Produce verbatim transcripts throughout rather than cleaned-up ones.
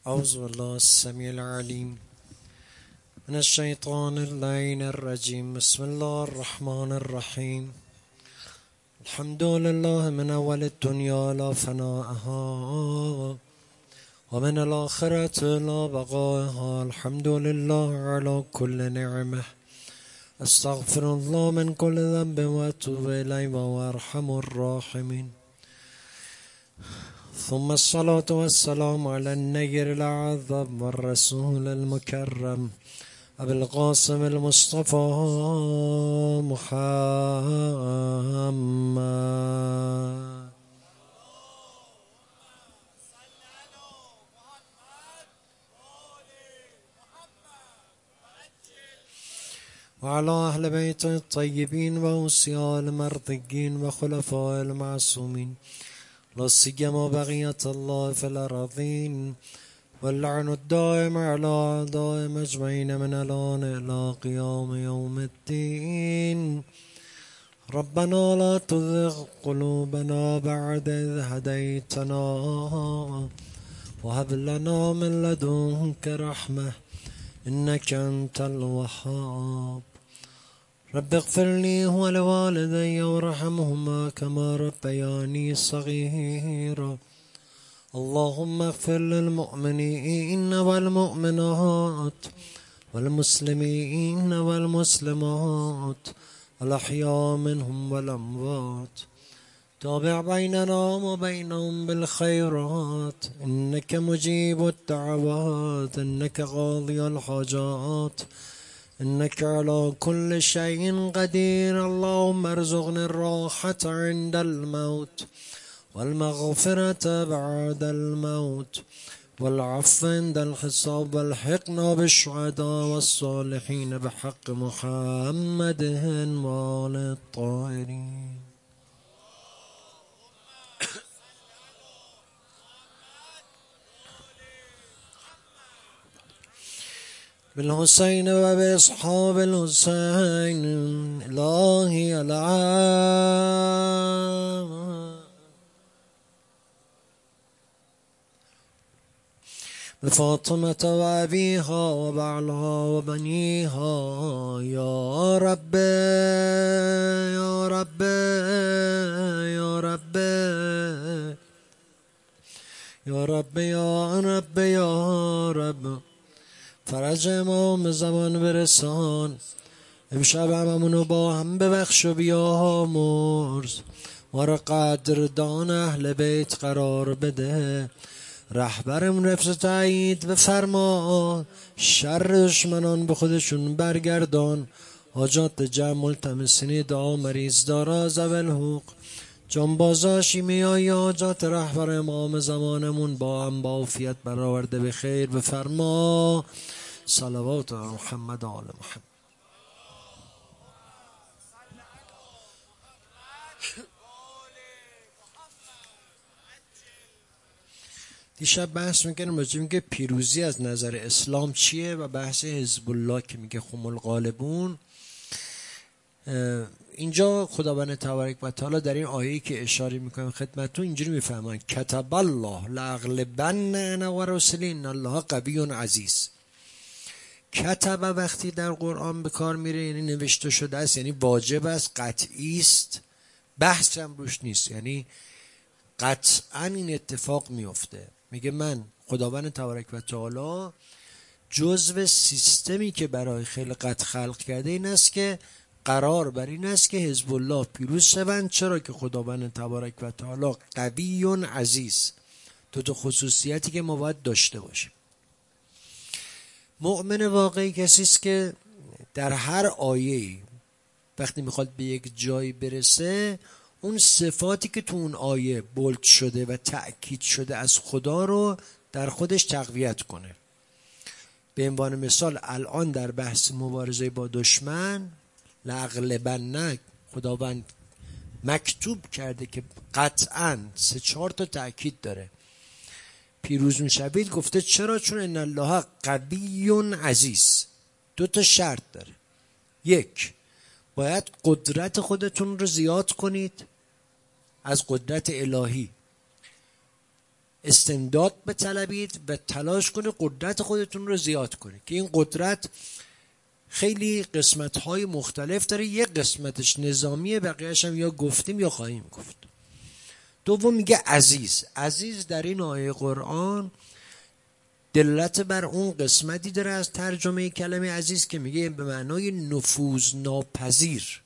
أعوذ بالله السميع العليم من الشيطان اللعين الرجيم. بسم الله الرحمن الرحيم. الحمد لله من أول الدنيا لا فنائها ومن الآخرة لا بقائها. الحمد لله على كل نعمة. استغفر الله من كل ذنب وأتوب إليه وهو أرحم الراحمين. ثم الصلاة والسلام على النير الأعظم والرسول المكرم أبي القاسم المصطفى محمد وعلى أهل بيت الطيبين وأوصياء المرضيين وخلفاء المعصومين، لا سيما بقية الله في الأراضين، واللعن الدائم على أعدائهم أجمعين من الآن إلى قيام يوم الدين. ربنا لا تزغ قلوبنا بعد إذ هديتنا وهب لنا من لدنك رحمة إنك أنت الوهاب. رب اغفر لي ولوالدي وارحمهما كما ربياني صغيرا. اللهم اغفر للمؤمنين والمؤمنات والمسلمين والمسلمات الأحياء منهم والأموات. تابع بيننا وبينهم بالخيرات إنك مجيب الدعوات، إنك قاضي الحاجات، إنك على كل شيء قدير. اللهم ارزقني الراحة عند الموت والمغفرة بعد الموت والعفو عند الحساب، والحقنا بالشهداء والصالحين بحق محمد وآل الطاهرين. بالحسين وبأصحاب الحسين إلهي العام. بفاطمة وأبيها وبعلها وبنيها يا رب يا رب يا رب يا رب يا رب يا رب. فرج امام زمان برسان، امشب هممونو با هم ببخش و بیامرز، ما را قدردان اهل بیت قرار بده. رهبرمون حفظ تایید بفرما، شر دشمنان به خودشون برگردان. حاجات جمع ملتمسین دعا مریض دارا زول حقوق جانبازاشی میایی حاجات رهبر امام زمانمون با هم با عافیت برآورده به خیر بفرما. صلوات محمد آل محمد. دیشب بحث میکنم راجع میگه پیروزی از نظر اسلام چیه و بحث حزب الله که میگه هم الغالبون. اینجا خداوند تبارک و تعالی در این آیه‌ای که اشاره میکنم خدمتتون اینجوری میفهمن کتب الله لاغلبن انا و رسلی ان الله قوی عزیز. کتب وقتی در قرآن به کار میره یعنی نوشته شده است، یعنی واجب است، قطعی است، بحث هم روش نیست، یعنی قطعا این اتفاق میفته. میگه من خداوند تبارک و تعالی جزو سیستمی که برای خلقت خلق کرده این است که قرار بر این است که حزب الله پیروز شوند. چرا که خداوند تبارک و تعالی قوی و عزیز، دو تا خصوصیتی که ما باید داشته باشیم. مؤمن واقعی کسی است که در هر آیه‌ای وقتی میخواد به یک جایی برسه اون صفاتی که تو اون آیه بولد شده و تأکید شده از خدا رو در خودش تقویت کنه. به عنوان مثال الان در بحث مبارزه با دشمن لاغلبن خداوند مکتوب کرده که قطعاً سه چهار تا تأکید داره. پیروز میشوید گفته چرا؟ چون ان الله قوی عزیز. دو تا شرط داره. یک، باید قدرت خودتون رو زیاد کنید از قدرت الهی. استمداد بطلبید و تلاش کنید قدرت خودتون رو زیاد کنید که این قدرت خیلی قسمت‌های مختلف داره. یک قسمتش نظامیه، بقیه‌اش هم یا گفتیم یا خواهیم گفت. دوم میگه عزیز. عزیز در این آیه قرآن دلالت بر اون قسمتی داره از ترجمه کلمه عزیز که میگه به معنای نفوذ ناپذیر.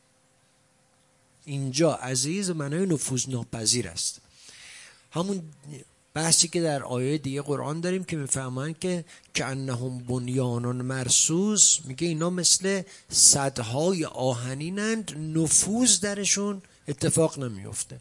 اینجا عزیز به معنای نفوذ ناپذیر است. همون بحثی که در آیه دیگه قرآن داریم که میفهمن که کأنهم بنیان مرصوص، میگه اینا مثل سدهای آهنینند، نفوذ درشون اتفاق نمیفته.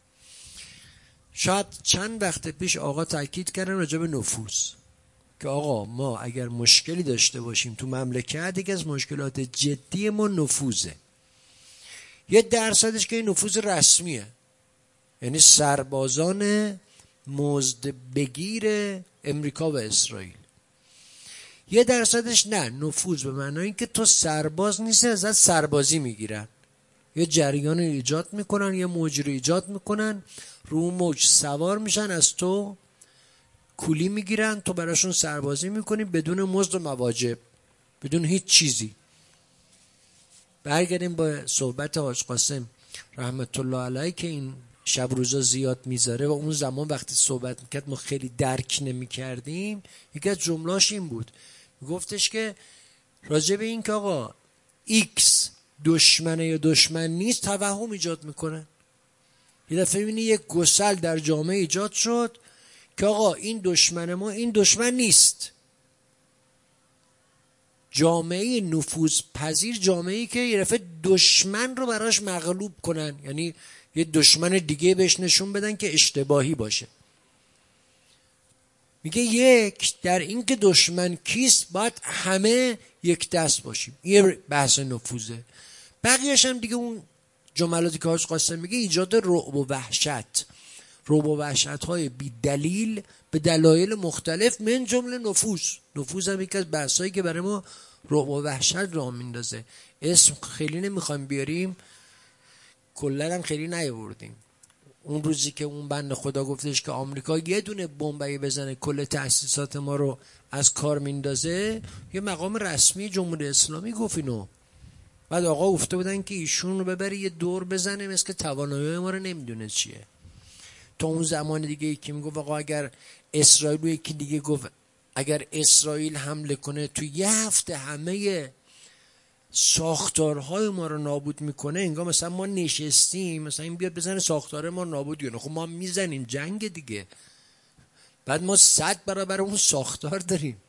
شاید چند وقت پیش آقا تاکید کردن راجع به نفوذ که آقا ما اگر مشکلی داشته باشیم تو مملکت، یکی از مشکلات جدی ما نفوذه. یه درصدش که این نفوذ رسمیه، یعنی سربازان مزد بگیر امریکا و اسرائیل. یه درصدش نه، نفوذ به معنای این که تو سرباز نیستی ازت سربازی میگیرن، یه جریان ایجاد میکنن، یه موج رو ایجاد میکنن، رو موج سوار میشن، از تو کولی میگیرن، تو براشون سربازی میکنی بدون مزد و مواجب، بدون هیچ چیزی. برگردیم با صحبت حاج قاسم رحمت الله علیه که این شب روزا زیاد میذاره و اون زمان وقتی صحبت میکرد ما خیلی درک نمیکردیم. یکی از جملاش این بود، گفتش که راجع به این که آقا ایکس دشمنه یا دشمن نیست توهم ایجاد میکنه. یه دفعه میبینی یک گسل در جامعه ایجاد شد که آقا این دشمن ما، این دشمن نیست. جامعه نفوذ پذیر، جامعه‌ای که یه دفعه دشمن رو براش مغلوب کنن، یعنی یه دشمن دیگه بهش نشون بدن که اشتباهی باشه. میگه یک در این که دشمن کیست باید همه یک دست باشیم. یه بحث نفوذه. بقیه‌اش هم دیگه اون جملاتی که حاج قاسم میگه ایجاد رعب و وحشت، رعب و وحشت‌های بی دلیل به دلایل مختلف، من جمله نفوذ. نفوذ هم یکی از بحثایی که برای ما رعب و وحشت راه میندازه. اسم خیلی نمیخوایم بیاریم، کلا هم خیلی نیاوردیم. اون روزی که اون بنده خدا گفتش که آمریکا یه دونه بمبی بزنه کل تأسیسات ما رو از کار میندازه، یه مقام رسمی جمهوری اسلامی گفت اینو. بعد آقا گفته بودن که ایشون رو ببری یه دور بزنه، مثل که توانایی ما رو نمیدونه چیه. تا اون زمان دیگه یکی میگفت آقا اگر اسرائیل رو، یکی دیگه گفت اگر اسرائیل حمله کنه تو یه هفته همه ساختارهای ما رو نابود میکنه، انگار مثلا ما نشستیم مثلا این بیاد بزنه ساختار ما نابود کنه. خب ما میزنیم جنگ دیگه، بعد ما صد برابر اون ساختار داریم.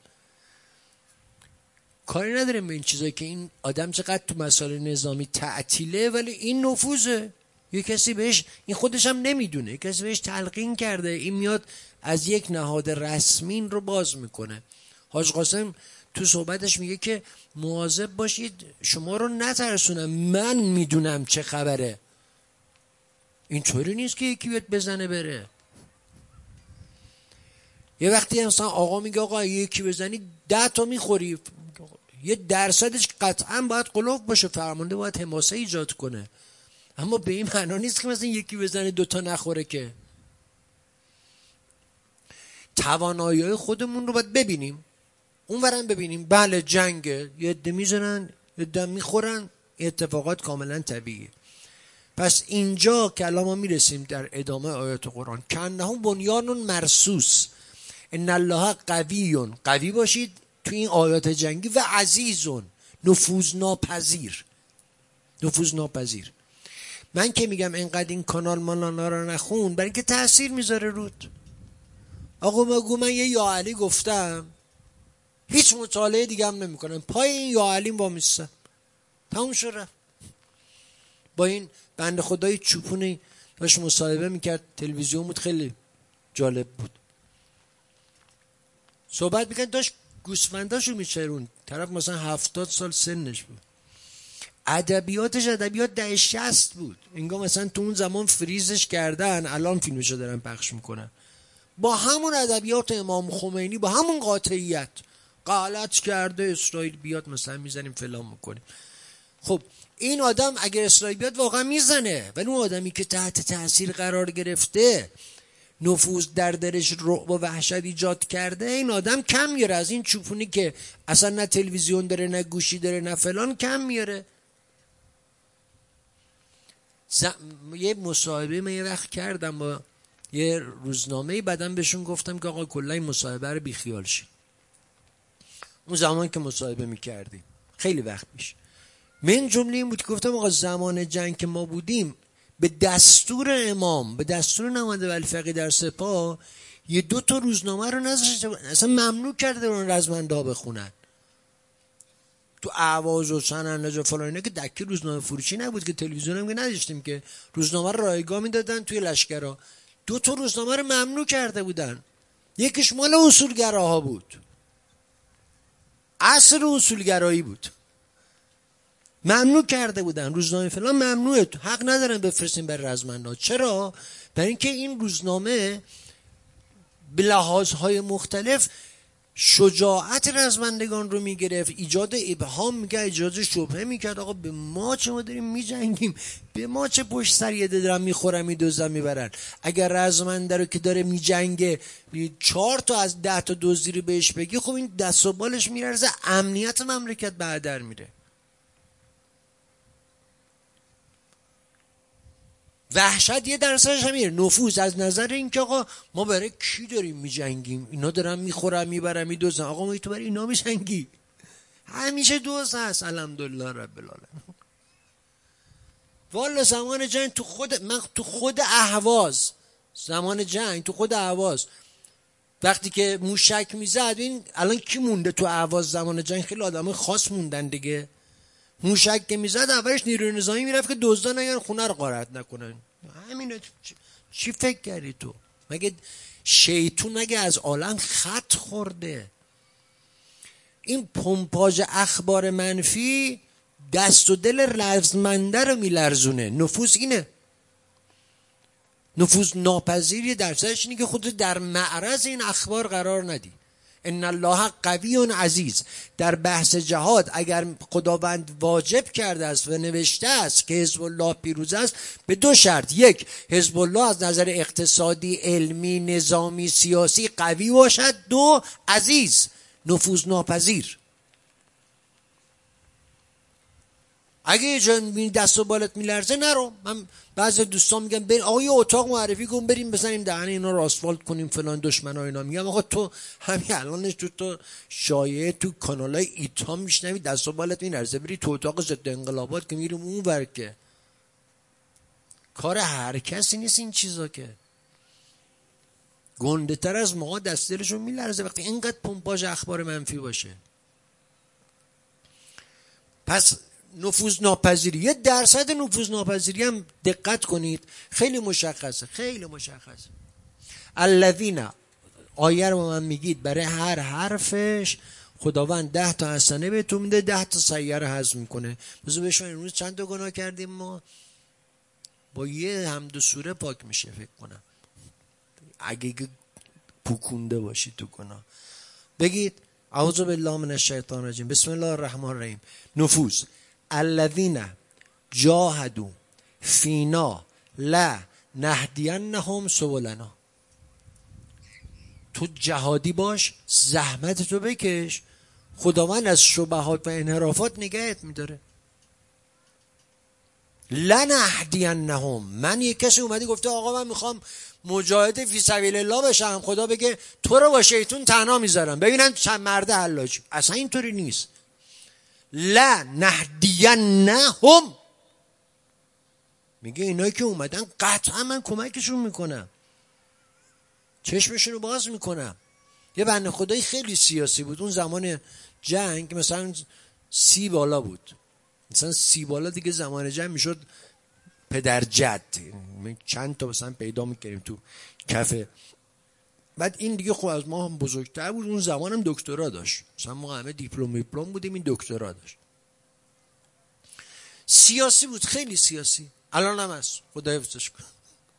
کاری نداریم به این چیزایی که این آدم چقدر تو مسائل نظامی تعطیله، ولی این نفوذه. یه کسی بهش، این خودش هم نمیدونه، یه کسی بهش تلقین کرده، این میاد از یک نهاد رسمی رو باز میکنه. حاج قاسم تو صحبتش میگه که مواظب باشید شما رو نترسونم، من میدونم چه خبره. اینطوری نیست که یکی بیاد بزنه بره. یه وقتی مثلا آقا میگه آقا یکی بزنی ده تا میخوری، یه درصدش قطعا باید قلوب باشه، فرمانده باید حماسه ایجاد کنه. اما به این معنا نیست که مثلا یکی بزنه دوتا نخوره. که توانایی خودمون رو باید ببینیم، اون ورم ببینیم. بله جنگه، یه عده میزنن یه عده میخورن، اتفاقات کاملا طبیعیه. پس اینجا که الان ما میرسیم در ادامه آیات قرآن، کأنهم بنیان مرصوص، ان الله قوی، قوی باشید تو این آیات جنگی، و عزیزون، نفوذ ناپذیر. نفوذ ناپذیر. من که میگم اینقدر این کانال مالانا رو نخون، برای اینکه تأثیر میذاره رود. آقا مگو من یه یا علی گفتم، هیچ مطالعه دیگه هم نمی کنم، پای این یا علی با میستم، تموم شد. با این بنده خدای چوپونی داشت مصاحبه میکرد، تلویزیون بود، خیلی جالب بود. صحبت میکرد، داشت گوسفنداشو میچرون، طرف مثلا هفتاد سال سنش بود. ادبیاتش ادبیات ده شصت بود، انگار مثلا تو اون زمان فریزش کردن، الان فیلمشو دارن پخش میکنن. با همون ادبیات امام خمینی، با همون قاطعیت، غلط کرده اسرائیل بیاد مثلا میزنیم فلان میکنیم. خب این آدم اگر اسرائیل بیاد واقعا میزنه، ولی اون آدمی که تحت تاثیر قرار گرفته نفوذ در دلش رعب و وحشت ایجاد کرده، این آدم کم میاره. از این چوپونی که اصلا نه تلویزیون داره نه گوشی داره نه فلان کم میاره. زم... یه مصاحبه من یه وقت کردم با یه روزنامه، بعدم بهشون گفتم که آقا کلا این مصاحبه رو بیخیال شید. اون زمان که مصاحبه میکردیم خیلی وقت پیش، من جمله این بود که گفتم آقا زمان جنگ که ما بودیم به دستور امام، به دستور نماینده ولی فقیه در سپاه، یه دو تا روزنامه رو نذاشته، اصلا ممنوع کرده اون رزمنده بخونن. تو اهواز و سنندج و فلان اینا که دکی روزنامه فروشی نبود که، تلویزیون هم که نداشتیم که، روزنامه رو رایگاه میدادن توی لشکرها. دو تا روزنامه رو ممنوع کرده بودن، یکیش مال اصولگراها بود، عصر اصولگرایی بود، ممنوع کرده بودن. روزنامه فلان ممنوعه، حق ندارن بفرستین بر رزمنده. چرا؟ برای اینکه این روزنامه به لحاظهای مختلف شجاعت رزمندگان رو میگرفت، ایجاد ابهام میکرد، ایجاد شبهه میکرد. آقا به ما چه، ما داریم میجنگیم، به ما چه پشت سر یه دارن میخورن میدوزن میبرن. اگر رزمنده رو که داره میجنگه چهار تا از ده تا دزدی رو بهش بگی، خب این دست و بالش میرزه، امنیت مملکت به در میره. وحشت یه درصدش همیره، نفوذ از نظر این که آقا ما برای کی داریم میجنگیم، اینا دارن میخورن میبرن میدوزن، آقا ما تو برای اینا میجنگی؟ همیشه دوست هست. الحمدلله رب العالمین. والا زمان جنگ تو خود من تو خود اهواز، زمان جنگ تو خود اهواز وقتی که موشک میزد، این الان کی مونده تو اهواز زمان جنگ؟ خیلی آدمای خاص موندن دیگه. موشک که میزد اولش نیروی نظامی میرفت که دزدا نگن خونه رو غارت نکنن. همینه. چی فکر کردی تو؟ مگه شیطون مگه از عالم خط خورده؟ این پمپاژ اخبار منفی دست و دل رزمنده رو میلرزونه. نفوذ اینه، نفوذ ناپذیری درصدش اینه که خودت در معرض این اخبار قرار ندی. ان الله قوی عزیز. در بحث جهاد اگر خداوند واجب کرده است و نوشته است که حزب الله پیروز است، به دو شرط: یک، حزب الله از نظر اقتصادی، علمی، نظامی، سیاسی قوی باشد; دو، عزیز، نفوذ ناپذیر. اگه یه جا دست و بالت میلرزه نرو. من بعضی دوستان میگن بریم آقا یه اتاق معرفی کن بریم بزنیم دهن اینا رو آسفالت کنیم فلان دشمنا اینا. میگم آقا تو همین الانش تو تو شایعه تو کانالای ایتا میشنوی دست و بالت میلرزه، بری تو اتاق ضد انقلابات که میریم اون ور، که کار هر کسی نیست این چیزا. که گنده تر از ما دست دلشون میلرزه وقتی اینقدر پمپاژ اخبار منفی باشه. پس نفوذ ناپذیری، یه درصد نفوذ ناپذیری هم دقت کنید خیلی مشخصه، خیلی مشخصه. الذین، آیه رو من میگید برای هر حرفش خداوند ده تا حسنه بهتون میده، ده تا سیئه رو حذف میکنه. بذار بشون امروز چند تا گناه کردیم ما؟ با یه حمد و سوره پاک میشه فکر کنم، اگه پوکونده باشی تو گناه. بگید اعوذ بالله من الشیطان الرجیم، بسم الله الرحمن الرحیم. نفوذ الذین جاهدوا فینا لنهدینهم سبلنا. تو جهادی باش، زحمت تو بکش، خداوند از شبهات و انحرافات نگهت میداره. لنهدینهم، من یک کسی اومدی گفته آقا من میخوام مجاهد فی سبیل الله بشم، خدا بگه تو رو با شیطون تنها میذارم ببینم چند مرد حلاج. اصلا اینطوری نیست. لنهدینهم، میگه اینایی که اومدن قطعا من کمکشون میکنم، چشمشون رو باز میکنم. یه بنده خدایی خیلی سیاسی بود اون زمان جنگ، مثلا سی بالا بود، مثلا سی بالا دیگه زمان جنگ میشد پدر جد، چند تا مثلا پیدا میکردیم تو کفه. بعد این دیگه خب از ما هم بزرگتر بود، اون زمان هم دکترا داشت، مثلا ما همه دیپلم دیپلم بودیم، این دکترا داشت. سیاسی بود، خیلی سیاسی، الان هم هست خدا حفظش کنه،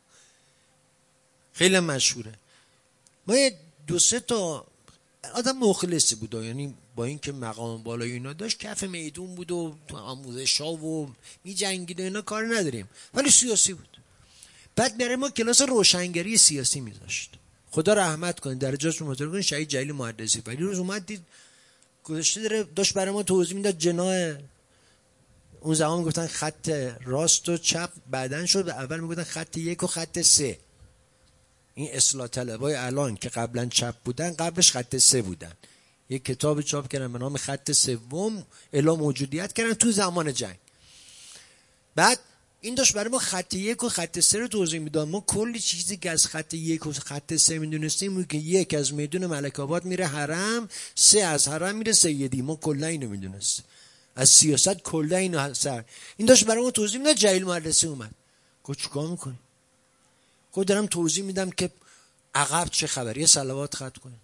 خیلی مشهوره. ما یه دو سه تا آدم مخلصی بود، یعنی با اینکه مقام بالای اینا داشت، کف میدون بود و آموزش‌ها و می جنگید و اینا، کار نداریم، ولی سیاسی بود. بعد برای ما کلاس روشنگری سیاسی میذاشت. خدا رحمت کنه، درجاتشون بزرگ کنه، شهید جلیل محدثی. ولی روز اومد دید گذشته داره داشت برای ما توضیح میداد جناح اون زمان میگفتن خط راست و چپ، بعدن شد اول میگفتن خط یک و خط سه. این اصلاح طلبای الان که قبلا چپ بودن قبلش خط سه بودن. یک کتاب چاپ کردن به نام خط سوم، اعلام موجودیت کردن تو زمان جنگ. بعد این داشت برای ما خط یک و خط سه رو توضیح میداد. ما کلی چیزی که از خط یک و خط سه میدونستیم که یک از میدون ملک آباد میره حرم، سه از حرم میره سیدی. ما کلا اینو میدونستیم از سیاست، کلا اینو سر این داشت برای ما توضیح میداد. جلیل محدثی اومد گفت چیکار میکنی؟ گفت دارم توضیح میدم که عقب چه خبریه، صلوات خط کنیم.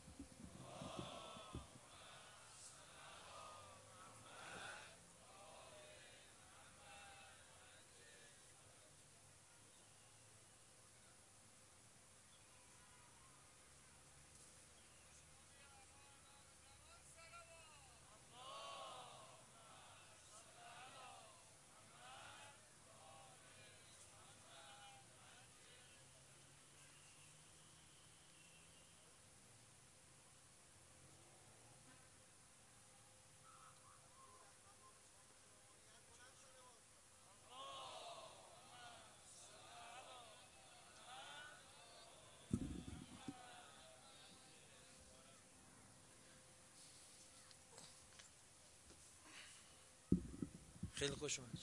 خیلی خوش اومد.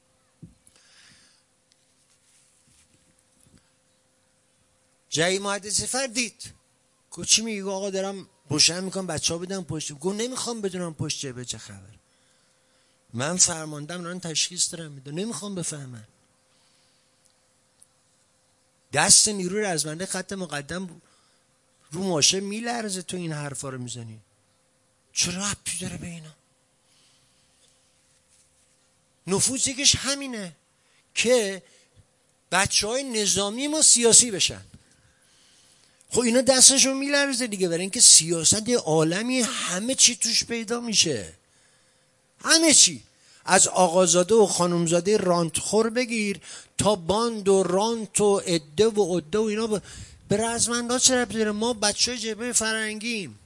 جلیل محدثی فردید گفت چی میگی؟ آقا دارم روشن میکنم بچه ها بدن پشت. گفت نمیخوام بدونم پشت جبهه چه خبر، من فرماندم دارن تشخیص دارم میدم، نمیخوام بفهمن. دست نیروی رزمنده خط مقدم رو ماشه میلرزه تو این حرفا رو میزنی. چه ربطی داره به اینا؟ نفوذ یکیش همینه که بچه های نظامی ما سیاسی بشن. خب اینا دستشون میلرزه دیگه، برای اینکه سیاست یه عالمی همه چی توش پیدا میشه، همه چی، از آقازاده و خانومزاده رانتخور بگیر تا باند و رانت و عده و عده و اینا. به رزمنده چه ربطی داره؟ ما بچه های جبهه فرنگیم،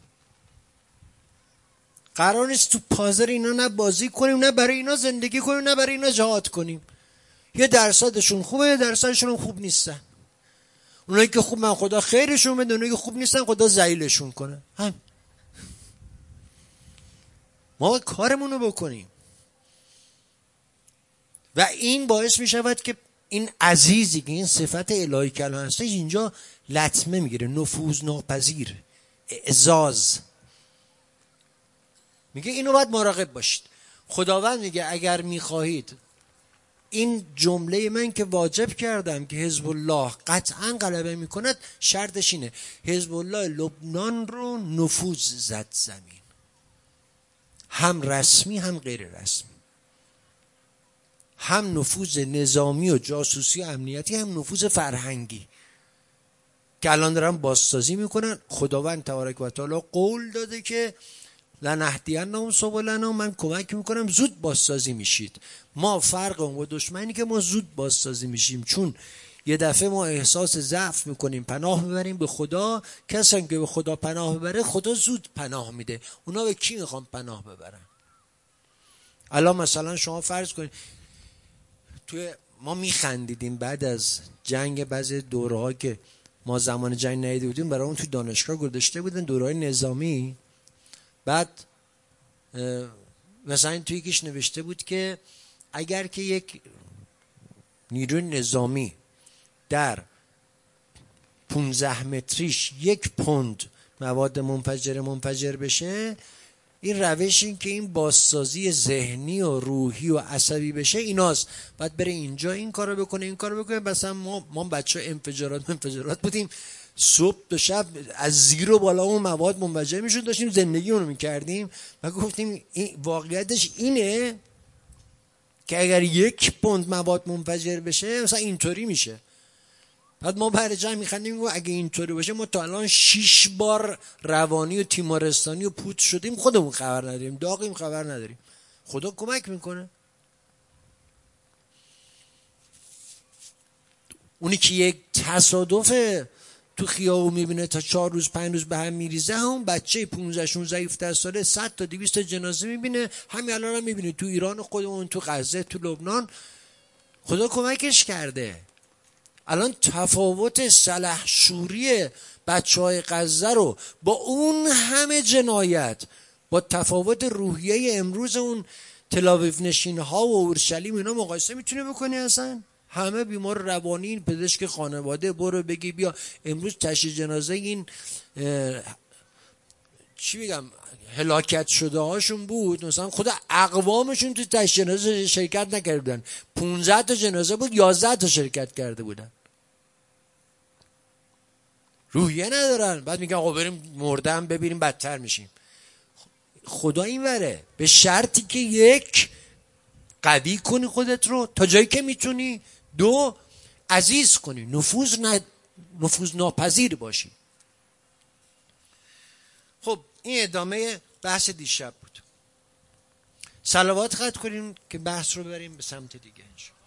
قرار نیست تو پازر اینا نه بازی کنیم، نه برای اینا زندگی کنیم، نه برای اینا جهاد کنیم. یه درصدشون خوبه، یه درصدشون خوب نیستن. اونایی که خوب من خدا خیرشون بده، اونایی که خوب نیستن خدا ذلیلشون کنه. هم ما کارمون رو بکنیم و این باعث می شود که این عزیزی که این صفت الهی کلام هستش اینجا لطمه میگیره، نفوذ ناپذیر، اعزاز. میگه اینو باید مراقب باشید. خداوند میگه اگر میخواهید این جمله من که واجب کردم که حزب الله قطعا غلبه میکند، شرطش اینه حزب الله لبنان رو نفوذ زد زمین، هم رسمی هم غیر رسمی، هم نفوذ نظامی و جاسوسی و امنیتی، هم نفوذ فرهنگی که الان دارن بازسازی میکنن. خداوند تبارک و تعالی قول داده که لنهدینهم سبلنا، من کمک میکنم زود بازسازی میشید. ما فرق اون و دشمنی که ما زود بازسازی میشیم، چون یه دفعه ما احساس ضعف میکنیم، پناه میبریم به خدا. کسی که به خدا پناه ببره خدا زود پناه میده. اونا به کی میخوان پناه ببرن؟ الان مثلا شما فرض کنید توی ما میخندیدیم بعد از جنگ، بعضی دوره‌ها که ما زمان جنگ ندیده بودیم برای اون توی دانشگاه گذاشته بودن دوره‌های نظامی. بعد مثلا توی یکیش نوشته بود که اگر که یک نیروی نظامی در پونزده متریش یک پوند مواد منفجر منفجر بشه، این روش این که این بازسازی ذهنی و روحی و عصبی بشه ایناست. بعد بره اینجا این کارو بکنه این کارو بکنه. مثلا ما ما بچه انفجارات انفجارات بودیم، صبح تا شب از زیر و بالا اون مواد منفجر میشد، داشتیم زندگی اونو میکردیم و گفتیم این واقعیتش اینه که اگر یک پوند مواد منفجر بشه مثلا اینطوری میشه. بعد ما بعد جمع میخندیم میگم اگه اینطوری باشه ما تا الان شش بار روانی و تیمارستانی و پوت شدیم، خودمون خبر نداریم، داغیم خبر نداریم. خدا کمک میکنه. اونی که یک تصادف تو خیابون میبینه تا چهار روز پنج روز به هم میریزه، هم بچه پونزده شانزده هفده ساله صد تا دویست تا جنازه میبینه. همین الان هم میبینه تو ایران خودمون، تو غزه، تو لبنان. خدا کمکش کرده. الان تفاوت سلحشوری بچه های غزه رو با اون همه جنایت، با تفاوت روحیه امروز اون تلاویف نشین ها و اورشلیم اینا مقایسه میتونه بکنی؟ اصلا همه بیمار روانی، پزشک خانواده، برو بگی بیا. امروز تشییع جنازه این چی بگم هلاکت شده هاشون بود، مثلا خود اقوامشون تو تشییع جنازه شرکت نکرده بودن. پونزده تا جنازه بود، یازده تا شرکت کرده بودن. روحیه ندارن. بعد میگن آقا بریم مردم ببینیم بدتر میشیم. خدا این وره، به شرطی که یک، قوی کنی خودت رو تا جایی که میتونی، دو، عزیز کنی، نفوذ ن... نفوذ ناپذیر باشی. خب این ادامه بحث دیشب بود. صلوات خط کنیم که بحث رو بریم به سمت دیگه.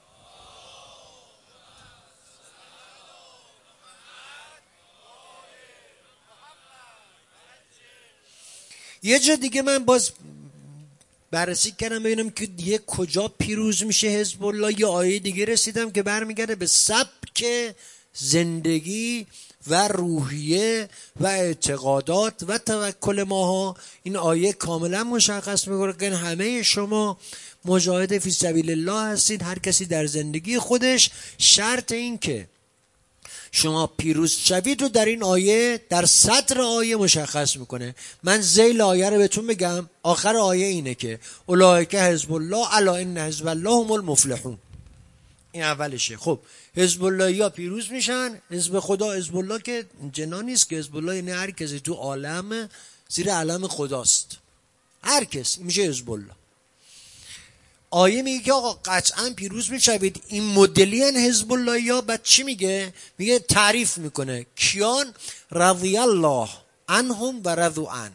یه جا دیگه من باز بررسی کردم ببینم که دیگه کجا پیروز میشه حزب الله. یه آیه دیگه رسیدم که برمیگرده به سبک زندگی و روحیه و اعتقادات و توکل ماها. این آیه کاملا مشخص میکنه که همه شما مجاهد فی سبیل الله هستید، هر کسی در زندگی خودش. شرط این که شما پیروز شوید رو در این آیه، در صدر آیه مشخص میکنه. من ذیل آیه رو بهتون بگم. آخر آیه اینه که اولئک حزب الله الا ان حزب الله هم المفلحون. این اولشه. خب حزب الله یا پیروز میشن. حزب خدا، حزب الله که جنا نیست که. حزب الله یعنی هر کسی تو عالم زیر علم خداست، هر کس میشه حزب الله. آیه میگه که آقا قطعا پیروز میشوید. این مدلی ان حزب الله یا. بعد چی میگه؟ میگه تعریف میکنه کیان رضی الله عنهم و رضوا عنه.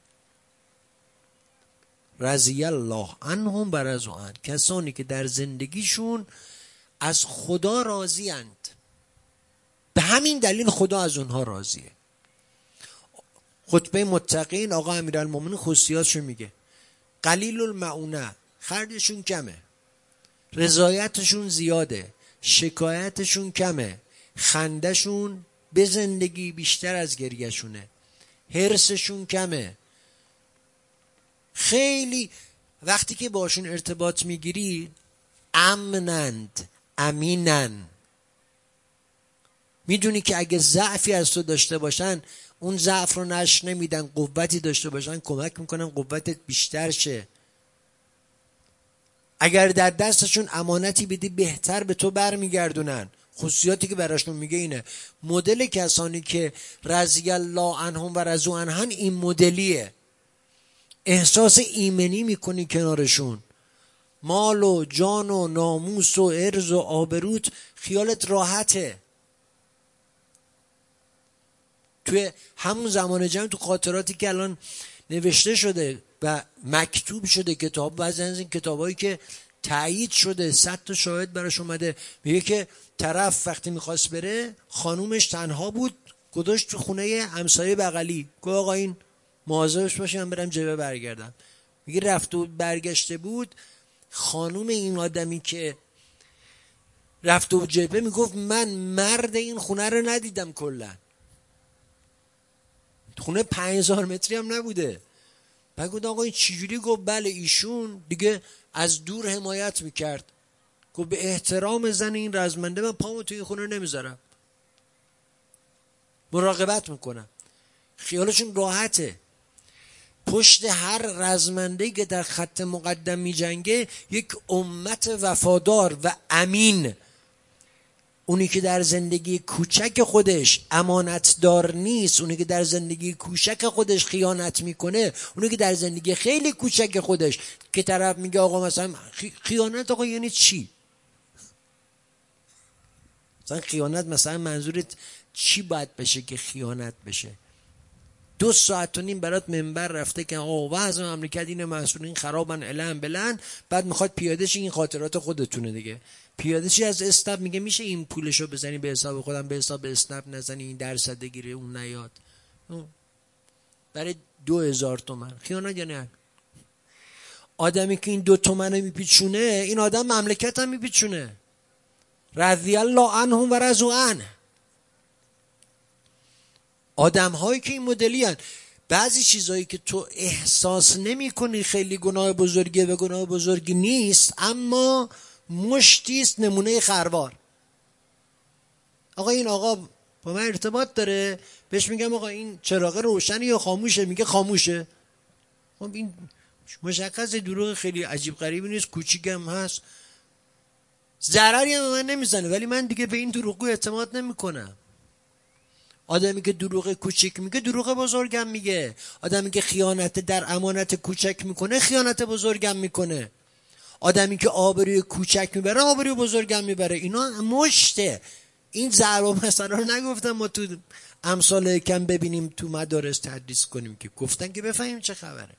رضی الله عنهم و رضوا عنه، کسانی که در زندگیشون از خدا راضی اند، به همین دلیل خدا از اونها راضیه. خطبه متقین آقا امیرالمومنین خصوصیاتشو میگه. قلیل المعونه، خرجشون کمه، رضایتشون زیاده، شکایتشون کمه، خندشون به زندگی بیشتر از گریهشونه، حرصشون کمه. خیلی وقتی که باشون ارتباط میگیری امنند، امینن. میدونی که اگه ضعفی از تو داشته باشن اون ضعف رو نش نمیدن، قوتی داشته باشن کمک میکنن قوتت بیشتر شه. اگر در دستشون امانتی بدی بهتر به تو برمیگردونن. خصوصیاتی که براشون میگه اینه. مدل کسانی که رضی الله عنهم و رضوا عنه این مدلیه. احساس ایمنی میکنی کنارشون. مال و جان و ناموس و عرض و آبروت خیالت راحته. توی همون زمان جمع تو خاطراتی که الان نوشته شده و مکتوب شده کتاب، بعضی از این کتابایی که تایید شده صد تا شاهد براش اومده، میگه که طرف وقتی میخواست بره خانومش تنها بود، گذاشت تو خونه همسایه بغلی، گفت آقا این مواظبش باشه من برم جبه برگردم. میگه رفت و برگشته بود، خانوم این آدمی که رفت و جبه میگفت من مرد این خونه رو ندیدم کلا. خونه پنج هزار متری هم نبوده. بعد گفت آقا این چجوری؟ گفت بله ایشون دیگه از دور حمایت میکرد. گفت به احترام زن این رزمنده من پامو توی این خونه نمیذارم، مراقبت میکنم. خیالشون راحته. پشت هر رزمنده‌ای که در خط مقدم میجنگه یک امت وفادار و امین. اونی که در زندگی کوچک خودش امانتدار نیست، اونی که در زندگی کوچک خودش خیانت میکنه، اونی که در زندگی خیلی کوچک خودش که طرف میگه آقا مثلا خیانت آقا یعنی چی؟ مثلا خیانت مثلا منظورت چی باید بشه که خیانت بشه؟ دو ساعت و نیم برات منبر رفته که آقا وضع مملکت اینه، مسئولین خرابن الان بلند، بعد میخواد پیاده شه. این خاطرات خودتونه دیگه. پیاده چی از اسنپ میگه میشه این پولشو بزنی به حساب خودم، به حساب اسنپ نزنی، این درصد گیره اون نیاد برای دو هزار تومن. خیانت یا نه؟ آدمی که این دو تومن میپیچونه این آدم مملکت هم میپیچونه. رضی الله عنهم و رضوا عنه. آدم هایی که این مدلی هن. بعضی چیزایی که تو احساس نمی کنی خیلی گناه بزرگی و گناه بزرگی نیست، اما مشتیست نمونه خروار. آقا این آقا با من ارتباط داره، بهش میگم آقا این چراغ روشنی یا خاموشه؟ میگه خاموشه. خب این مشخص دروغ خیلی عجیب غریبی نیست، کوچیکم هست، ضرری هم من نمیزنه، ولی من دیگه به این دروغگو اعتماد نمیکنم. آدمی که دروغ کوچیک میگه دروغ بزرگم میگه. آدمی که خیانت در امانت کوچک میکنه خیانت بزرگم میکنه. آدمی که آبروی کوچک میبره آبروی بزرگم میبره. اینا مشته. این ضرب مثلا رو نگفتم ما تو امثال کم ببینیم تو مدارس تدریس کنیم، که گفتن که بفهمیم چه خبره.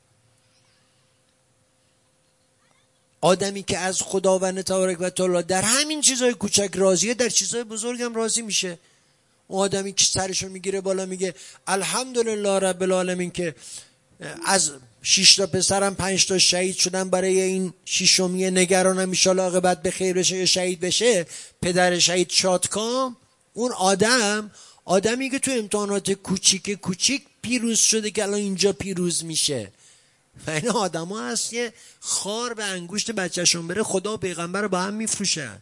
آدمی که از خداوند تبارک و تعالی در همین چیزای کوچک راضیه، در چیزای بزرگ هم راضی میشه. اون آدمی که سرشو میگیره بالا میگه الحمدلله رب العالمین که از شش تا پسرم پنج تا شهید شدن، برای این ششمی نگرانم ان شاءالله عاقبت به خیر بشه یا شهید بشه، پدر شهید شادکام. اون آدم آدمی که تو امتحانات کوچیک کوچیک پیروز شده که الان اینجا پیروز میشه. و این آدم ها هست که خار به انگشت بچهشون بره خدا و پیغمبر رو با هم میفروشن.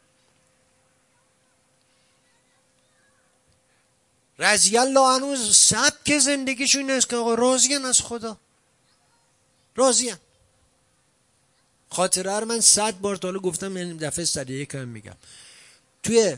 رضی الله عنه سبک زندگیشون این است که آقا راضیان از خدا، راضیان. خاطره رو من صد بار تا حالا گفتم، من دفعه سریعه که میگم. توی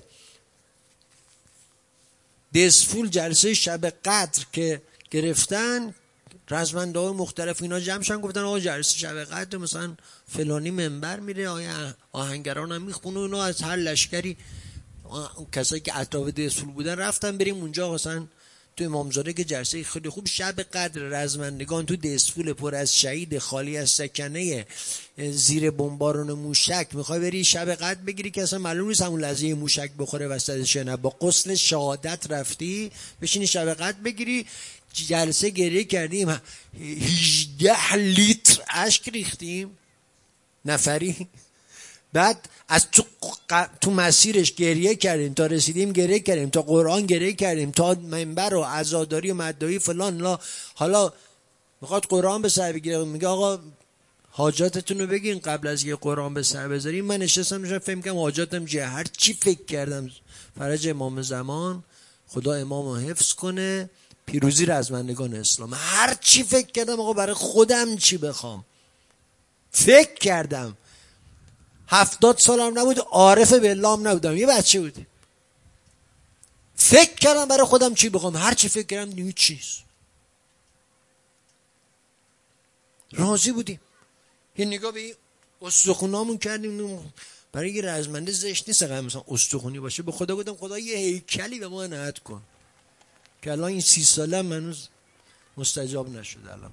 دسفول جلسه شب قدر که گرفتن، رزمنده های مختلف اینا جمع شدن، گفتن آقا جلسه شب قدر مثلا فلانی منبر میره، آیا آهنگران هم میخونه، اونا از هر لشکری کسایی که اطراف دسفول بودن رفتن بریم اونجا. مثلا تو امامزاده که جلسه خیلی خوب شب قدر، رزمندگان تو دسفول پر از شهید، خالی از سکنه، زیر بمبارون موشک، میخوای بری شب قدر بگیری که اصلا معلوم نیست همون لحظه موشک بخوره وسطش نه، با غسل شهادت رفتی بشینی شب قدر بگیری. جلسه گریه کردیم، هجده لیتر اشک ریختیم نفری. بعد از تو, تو مسیرش گریه کردیم تا رسیدیم، گریه کردیم تا قرآن، گریه کردیم تا منبر و عزاداری و مدعی فلان. لا حالا میخواد قرآن به سر بگیره، میگه آقا حاجاتتون رو بگین قبل از یه قرآن به سر بذاریم. من نشستم میشم فهم کنم حاجاتم چیه. هر چی فکر کردم، فرج امام زمان خدا امامو حفظ کنه، پیروزی رزمندگان اسلام، هر چی فکر کردم آقا برای خودم چی بخوام، فکر کردم. هفتاد سالم نبود، عارف بالله هم نبودم، یه بچه بود. فکر کردم برای خودم چی بخوام، هر چی فکر کردم نیو چیز. راضی بودیم. یه نگاه به این استخونامون کردیم، برای یه رزمنده زشت نیست اگه مثلا استخونی باشه. به خدا گفتم خدا یه هیکلی به ما عنایت کن، که الان این سی ساله منوز مستجاب نشده. الان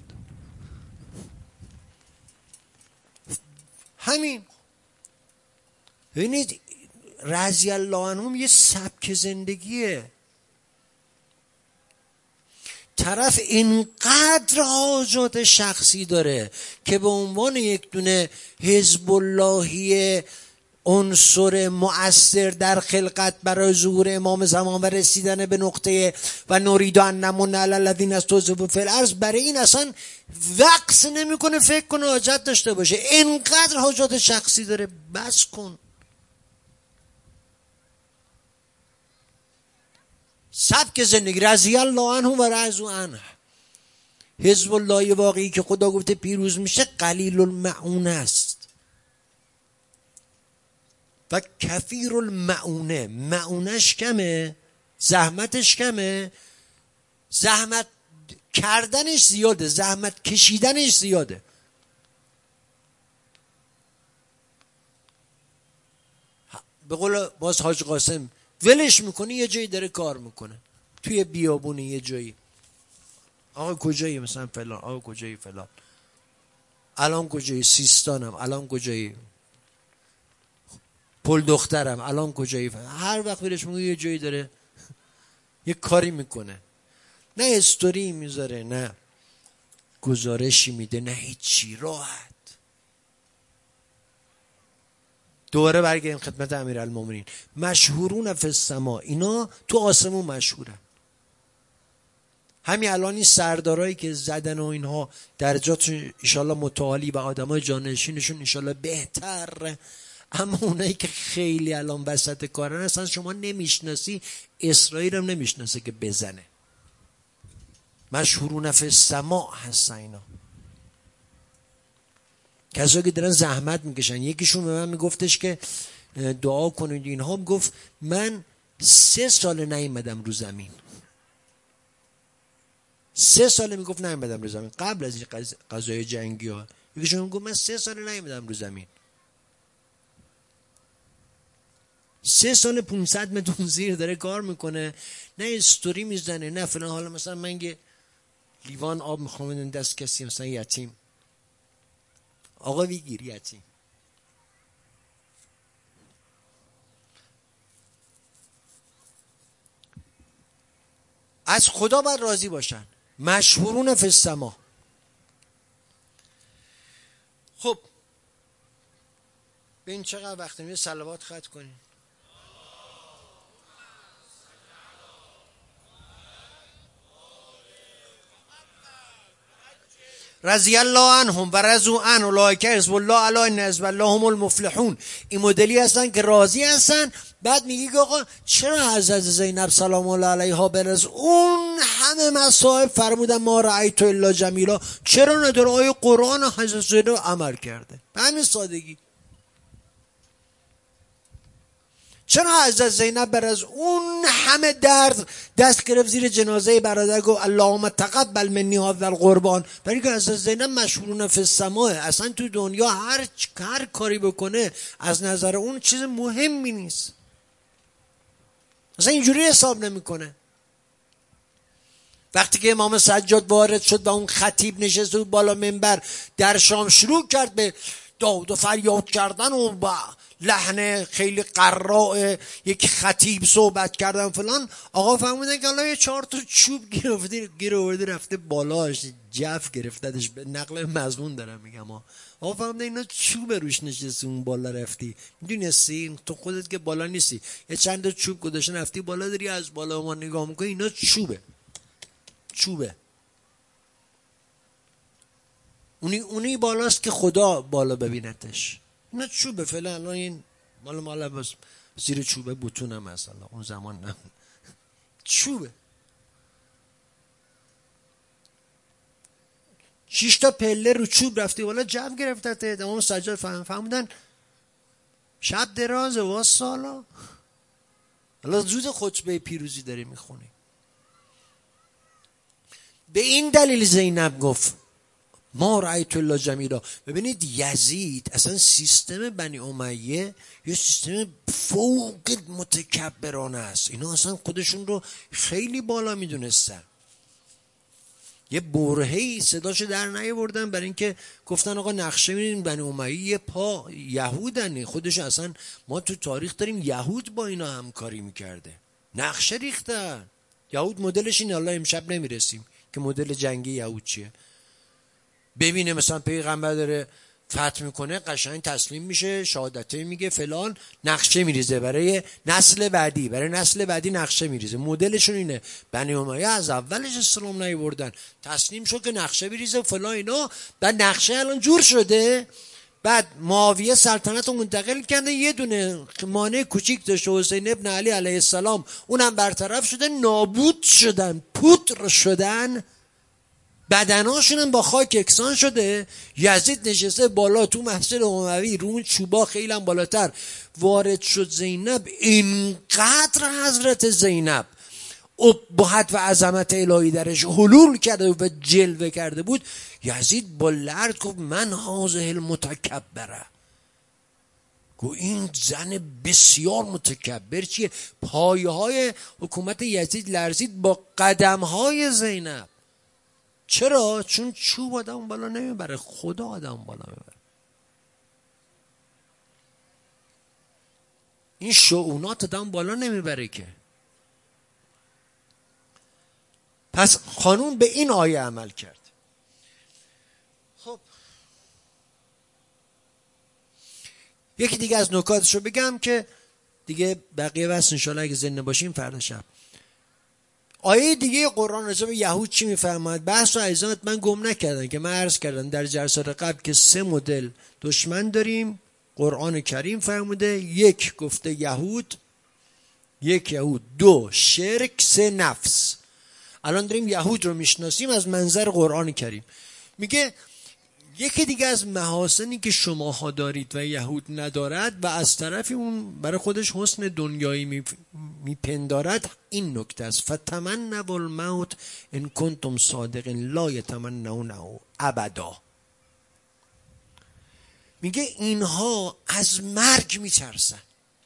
همین. ببینید رضی الله عنهم یه سبک زندگیه. طرف اینقدر حاجات شخصی داره که به عنوان یک دونه حزب اللهی عنصر مؤثر در خلقت برای ظهور امام زمان و رسیدن به نقطه و نرید ان نمن علی الذین استضعفوا فی الارض، برای این اصلا وقت نمیکنه فکر کنه حاجت داشته باشه. اینقدر حاجات شخصی داره. بس کن. سبک زندگی رضی الله عنه و رضوا عنه. حزب الله واقعی که خدا گفته پیروز میشه قلیل المعونه است و کثیر المعونه. معونش کمه، زحمتش کمه، زحمت کردنش زیاده، زحمت کشیدنش زیاده. به قول باز حاج قاسم، ولش میکنی یه جایی داره کار میکنه، توی بیابونی یه جایی، آقا کجایی مثلا فلان، آقا کجایی فلان، الان کجایی سیستانم، الان کجایی. پل دخترم الان کجایی؟ هر وقت برش میگه یه جایی داره یه کاری میکنه، نه استوری میذاره نه گزارشی میده نه هیچی، راحت. دوباره برگردیم خدمت امیرالمومنین. مشهورون فی السما، اینا تو آسمون مشهورن. همین الان این سردارایی که زدن و اینها درجاتشون انشالله متعالی و آدمای جانشینشون انشالله بهتر، اما اونایی که خیلی الان وسط کارن اصلا شما نمیشناسی، اسرائیل هم نمیشناسه که بزنه. مشهورون فی السما هستن اینا، کسایی که دارن زحمت میکشن. یکیشون به من میگفتش که دعا کنید اینها، میگفت من سه سال نیومدم رو زمین، سه سال میگفت نیومدم رو زمین قبل از این قضای جنگی ها. یکیشون میگفت من سه سال نیومدم رو زمین، سه سال پونصد متر زیر داره کار میکنه، نه استوری میزنه نه فلان. حالا مثلا من یه لیوان آب میخوام بدم دست کسی مثلا یتیم، آقا بگیر یتیم. از خدا باید راضی باشن. مشهورون فی السما. خب به این چقدر وقت میشه صلوات ختم کنیم. رضی الله عنهم و رضوا عنه اولئک حزب الله الا ان حزب الله هم المفلحون. این مدلی هستن که راضی هستن. بعد میگی آقا چرا حضرت زینب سلام الله علیها برز اون همه مصائب فرمودن ما رأیت الا جمیلا، چرا نداره آیه قرآن حضرت زینب عمل کرده؟ به همین سادگی. چرا حضرت زینب بر از اون همه درد دست گرفت زیر جنازه برادر گفت اللهم تقبل منی هذا القربان؟ برای که حضرت زینب مشهورون فی السما، اصلا تو دنیا هر هر کاری بکنه از نظر اون چیز مهمی نیست، اصلا اینجوری حساب نمیکنه. وقتی که امام سجاد وارد شد و اون خطیب نشسته بود بالا منبر در شام، شروع کرد به داد و فریاد کردن و با لحن خیلی قراء یک خطیب صحبت کردن فلان، آقا فهمیدن که الان یه چهار تا چوب گرفته گیر آورده رفته بالاش، جف گرفتدش. به نقل مضمون دارم میگم. آقا فهمیدن اینا چوب روش نشسته اون بالا رفتی، میدونستی تو خودت که بالا نیستی، یه چند تا چوب گذاشتن رفتی بالا، داری از بالا ما نگاه میکنی، اینا چوبه چوبه اونی اونی بالاست که خدا بالا ببینتش، اینا چوبه. فعلا الان این مال مال بس زیر چوبه بتونم مثلا اون زمان نه چوبه. شش تا پله رو چوب رفتی بالا، جمع گرفته. امام سجاد فهم فهمیدن شب درازه و سالا. حالا روز خطبه پیروزی داره میخونی. به این دلیل زینب گفت ما رأیت الله جمیلا. ببینید یزید اصلا سیستم بنی امیه یه سیستم فوق متکبرانه است. اینا اصلا خودشون رو خیلی بالا میدونستن. یه برهه‌ای صداشو در نیاوردن برای اینکه گفتن آقا نقشه می‌بینید بنی امیه یه پا یهودن، خودشون اصلا ما تو تاریخ داریم یهود با اینا همکاری میکرده، نقشه ریختن. یهود مدلش این، الله امشب نمیرسیم که مدل جنگی یهود چیه. ببینه مثلا پیغمبر داره فتح میکنه قشنگ تسلیم میشه، شهادته میگه فلان، نقشه میریزه برای نسل بعدی، برای نسل بعدی نقشه میریزه. مدلشون اینه. بنی امیه از اولش اسلام نیاوردن، تسلیم شد که نقشه بریزه فلان اینا. بعد نقشه الان جور شده. بعد معاویه سلطنت رو منتقل کرده، یه دونه مانع کوچیک داشته حسین ابن علی علیه السلام، اونم برطرف شده، نابود شدن، پودر شدن، بدناشون با خاک یکسان شده. یزید نشسته بالا تو مسجد اموی رو اون چوبا خیلی هم بالاتر. وارد شد زینب، اینقدر حضرت زینب ابهت و عظمت الهی درش حلول کرده و جلوه کرده بود، یزید با لرز گفت من هذه المتکبره. گو این زن بسیار متکبر چیه؟ پایه های حکومت یزید لرزید با قدم های زینب. چرا؟ چون چوب آدم بالا نمیبره، خدا آدم بالا میبره. این شؤونات آدم بالا نمیبره که. پس خانوم به این آیه عمل کرد. خب یکی دیگه از نکاتش رو بگم که دیگه بقیه واسه انشالله اگه زنده باشیم فردا شب. آیه دیگه قرآن راجع به یهود چی میفرماید؟ بحث و عزیزانت من گم نکردم که من عرض کردم در جلسات قبل که سه مدل دشمن داریم. قرآن کریم فرموده یک گفته یهود، یک یهود، دو شرک، سه نفس. الان داریم یهود رو میشناسیم از منظر قرآن کریم. میگه یکی دیگه از محاسنی که شماها دارید و یهود ندارد و از طرفی اون برای خودش حسن دنیایی میپندارد این نکته است: فتمنوا الموت ان کنتم صادقین لا یتمنونه ابدا. میگه اینها از مرگ میترسن.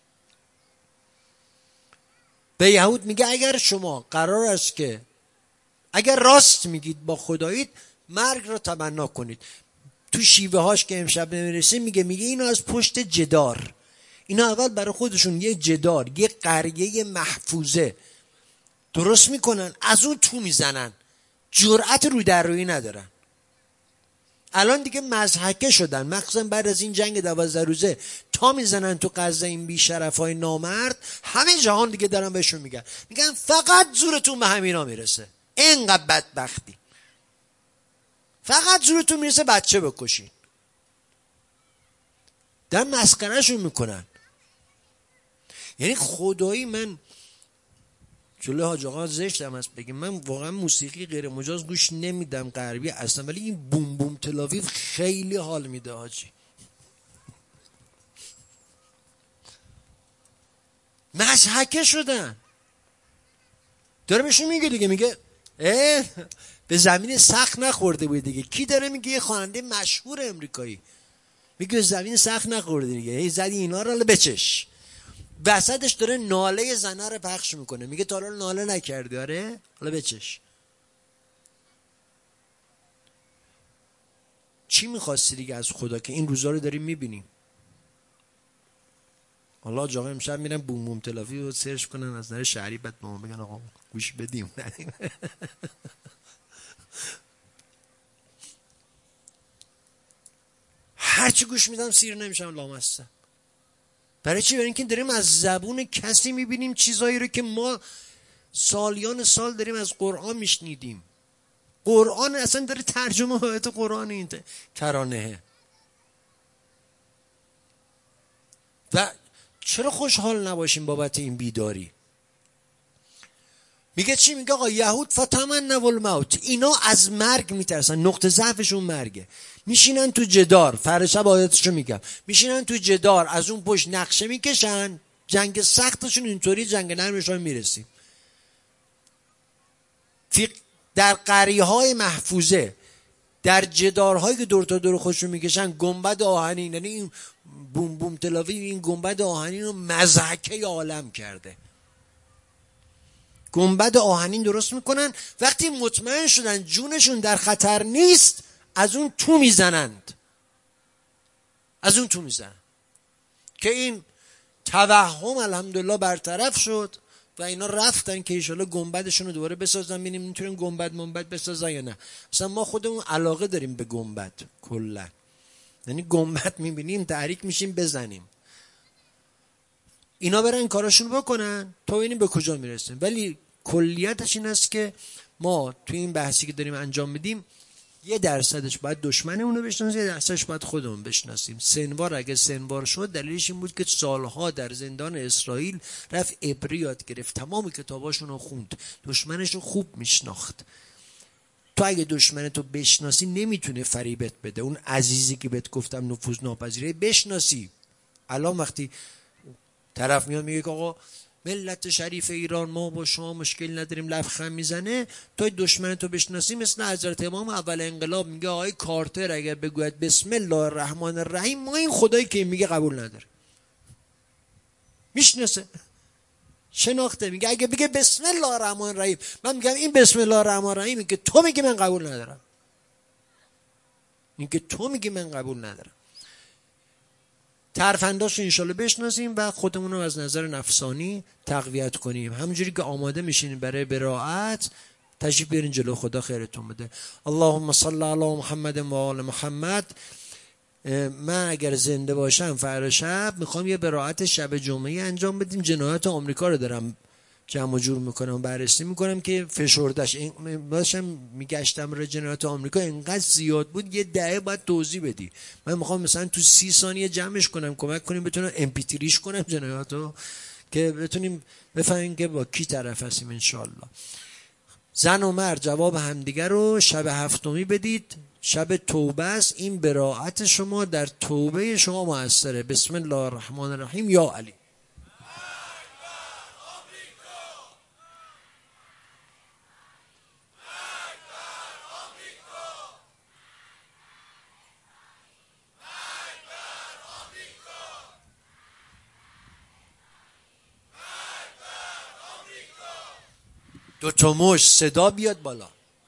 به یهود میگه اگر شما قرار است که اگر راست میگید با خدایید مرگ را تمنا کنید. تو شیوه هاش که امشب نمیرسه میگه میگه اینا از پشت جدار، اینا اول برای خودشون یه جدار، یه قریه محفوظه درست میکنن، از اون تو میزنن، جرأت رو در روی ندارن. الان دیگه مضحکه شدن، مخصوصا بعد از این جنگ دوازده روزه تا میزنن تو غزه این بیشرفای نامرد. همه جهان دیگه دارن بهشون میگن میگن فقط زورتون به همینا میرسه، اینقدر بدبختی، فقط زورتون میرسه بچه بکشین. در مسخرهشون میکنن. یعنی خدایی من جلوی حاج آقا زشتم هست بگیم من واقعا موسیقی غیر مجاز گوش نمیدم غربی اصلا، ولی این بوم بوم تلاویو خیلی حال میده حاجی. مضحکه شدن. داره بهشون میگه دیگه، میگه اه به زمین سخت نخورده بود دیگه. کی داره میگه؟ یه خواننده مشهور امریکایی میگه زمین سخت نخورده دیگه، هی زدی اینا رو بچش. وسطش داره ناله زنه رو پخش میکنه، میگه تا حالا ناله نکردی؟ آره حالا بچش. چی میخواستی دیگه از خدا که این روزا رو داریم میبینیم؟ حالا جاقا امشب میرن بوم بوم تلافی رو سرچ کنن از نظر شهری، بعد ما بگن آقا گوش بدیم. هرچی گوش میدم سیر نمیشم لامستم. برای چی؟ برای اینکه داریم از زبون کسی میبینیم چیزایی رو که ما سالیان سال داریم از قرآن میشنیدیم. قرآن اصلا داره ترجمه آیات قرآن این ترانه. و چرا خوشحال نباشیم بابت این بیداری؟ میگه چی؟ میگه آقا یهود فتمنوا الموت، اینا از مرگ میترسن، نقطه ضعفشون مرگه. میشینن تو جدار، فردا شب آیاتشو میگم، میشینن تو جدار از اون پشت نقشه میکشن. جنگ سختشون اینطوری، جنگ نرمشون میرسیم. در قریه های محفوظه، در جدارهایی که دور تا دور خودشون میکشن، گنبد آهنین، یعنی این بوم بوم تلاوی این گنبد آهنین رو مضحکه عالم کرده. گنبد آهنین درست میکنن، وقتی مطمئن شدن جونشون در خطر نیست از اون تو میزنند، از اون تو میزنند که این توهم الحمدلله برطرف شد و اینا رفتن که ایشالا گنبدشون رو دوباره بسازن. ببینیم میتونن گنبد منبد بسازن یا نه. اصلا ما خودمون علاقه داریم به گنبد کلا، یعنی گنبد میبینیم تحریک میشیم بزنیم. اینا برن کاراشون بکنن تا ببینیم به کجا میرسیم. ولی کلیتش این است که ما توی این بحثی که داریم انجام میدیم یه درصدش باید دشمنمون رو بشناسیم، یه درصدش باید خودمون بشناسیم. سنوار اگه سنوار شد دلیلش این بود که سالها در زندان اسرائیل رفت عبری یاد گرفت، تمام کتاباشون رو خوند، دشمنش رو خوب میشناخت. تو اگه دشمنتو بشناسی نمیتونه فریبت بده. اون عزیزی که بهت گفتم نفوذ ناپذیره بشناسی. الان وقتی طرف میاد میگه آقا ملت شریف ایران ما با شما مشکل نداریم، لبخند میزنه، تو دشمنتو بشناسی مثل حضرت امام اول انقلاب میگه آقای کارتر اگر بگوید بسم الله الرحمن الرحیم ما این خدایی که میگه قبول نداره. میشناسه، شناخته. میگه اگه بگه بسم الله الرحمن الرحیم، من میگم این بسم الله الرحمن الرحیم که تو میگی من قبول ندارم، این که تو میگی من قبول ندارم. ترفنداش رو انشالله بشناسیم و خودمون رو از نظر نفسانی تقویت کنیم. همونجوری که آماده میشین برای براءت تشریف بیارین جلو. خدا خیرتون بده. اللهم صل علی محمد و آل محمد. من اگر زنده باشم فردا شب میخوام یه براءت شب جمعه انجام بدیم. جنایات آمریکا رو دارم جمع و جور میکنم، بررسی میکنم که فشردش باشم میگشتم را جنایات آمریکا اینقدر زیاد بود یه دهه باید توضیح بدی. من میخوام مثلا تو سی ثانیه جمعش کنم، کمک کنیم بتونم امپیتریش کنم جنایاتو که بتونیم بفهمیم که با کی طرف هستیم انشالله. زن و مرد جواب همدیگر رو شب هفتمی بدید. شب توبه است. این براءت شما در توبه شما موثره. بسم الله الرحمن الرحیم. یا علی. دو تا مش صدا بیاد بالا.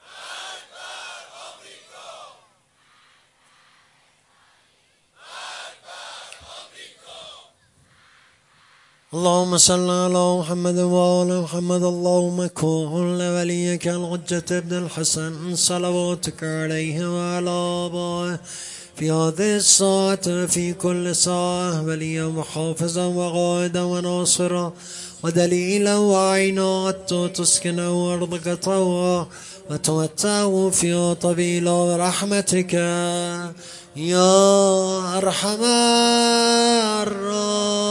اللهم صل على محمد وآل محمد. اللهم كن لوليك الحجة ابن الحسن صلواتك عليه وعلى آبائه في هذه الساعة في كل ساعة وليا وحافظا وقائدا وناصرا ودليلا وعينا حتى تسكنه أرضك طوعا وتمتعه فيها طويلا برحمتك يا أرحم الراحمين.